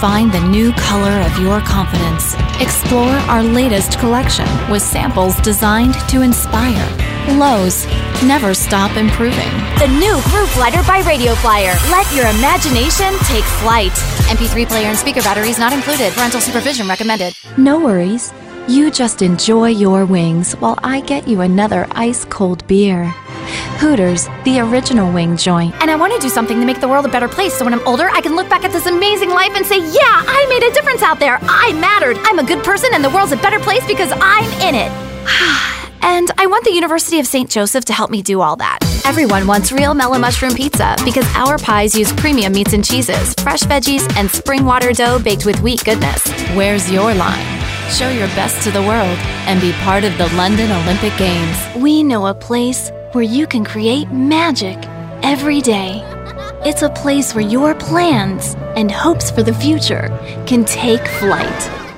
Find the new color of your confidence. Explore our latest collection with samples designed to inspire. Lowe's, never stop improving. The new Groove Glider by Radio Flyer. Let your imagination take flight. MP3 player and speaker batteries not included. Parental supervision recommended. No worries. You just enjoy your wings while I get you another ice-cold beer. Hooters, the original wing joint. And I want to do something to make the world a better place so when I'm older, I can look back at this amazing life and say, yeah, I made a difference out there. I mattered. I'm a good person and the world's a better place because I'm in it. And I want the University of St. Joseph to help me do all that. Everyone wants real mellow mushroom pizza because our pies use premium meats and cheeses, fresh veggies, and spring water dough baked with wheat goodness. Where's your line? Show your best to the world and be part of the London Olympic Games. We know a place where you can create magic every day. It's a place where your plans and hopes for the future can take flight.